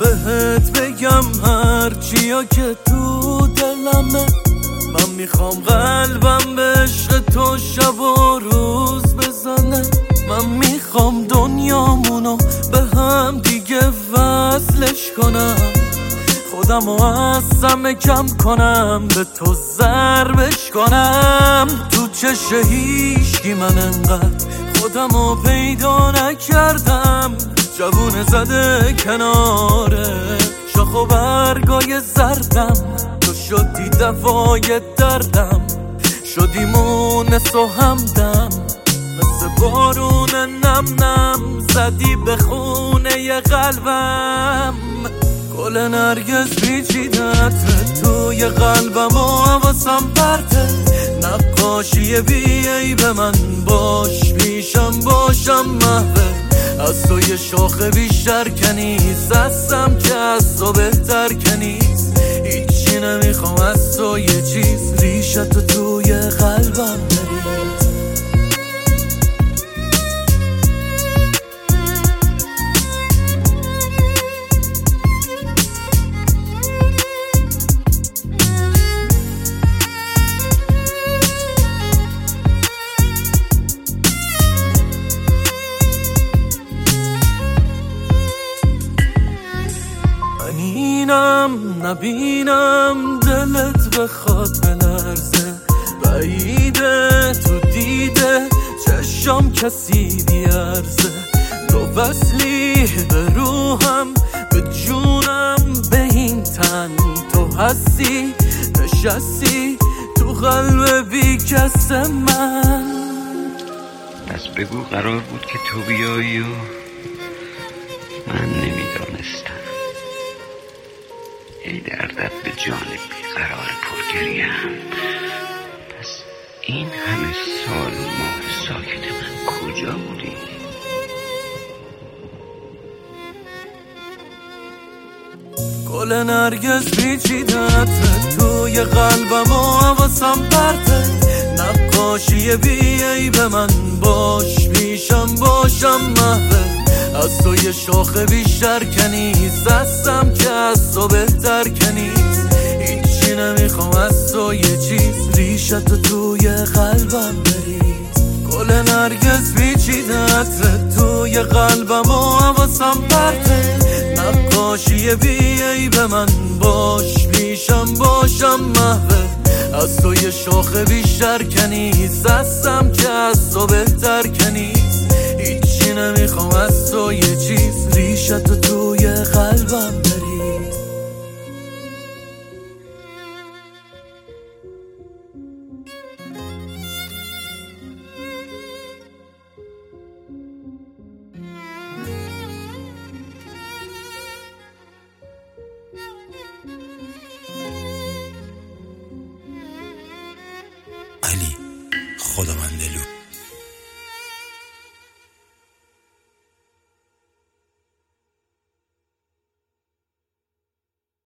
بهت بگم هرچیا که تو دلمه، من میخوام قلبم به عشق تو شب و روز بزنه. من میخوام دنیامونو به هم دیگه وصلش کنم، خودمو از همه کم کنم، به تو ضربش کنم. تو چش هیچکی من انقدر خودمو پیدا نکردم، جوونه زده کناره شاخ و برگای زردم. تو شدی دوای دردم، شدی مونس و همدم، مثل بارون نم نم زدی به خونه قلبم. گل نرگس پیچیدت توی قلبم و حواسم پرته، نقاشی بیایی به من باش پیشم باشم محوه. از تو یه شاخه بیشتر کنیست، هستم که از تو بهتر کنیست. هیچی نمیخوام از تو یه چیز، ریشتو توی قلبم بریز. نبینم دلت بخواد بلرزه، بعیده تو دیده چشم کسی بیارزه. تو وصلی به روحم به جونم به این تن، تو هستی نشستی تو قلب بی کس من. پس بگو قرار بود که تو بیایی و من نمیدانستم. ای دردت به جان بیقرار پرگریم، پس این همه سال ماه ساکت من کجا بودی؟ گل نرگس پیچیدت توی قلبم و حواسم پرته، نقاشی بیایی به من باش پیشم باشم محوه. از تو یه شاخه بیشتر کنیست، هستم که از تو بهتر کنیست. هیچی نمیخوام از تو یه چیز، ریشتو توی قلبم بریز. گل نرگس پیچیدت توی قلبم و حواسم پرته، نقاشی بیایی به من باش پیشم باشم محوه. از تو یه شاخه بیشتر کنیست، هستم که از تو بهتر کنیست. هیچی نمیخوام از تو یه چیز، ریشتو توی قلبم بریز. علی خداوندلو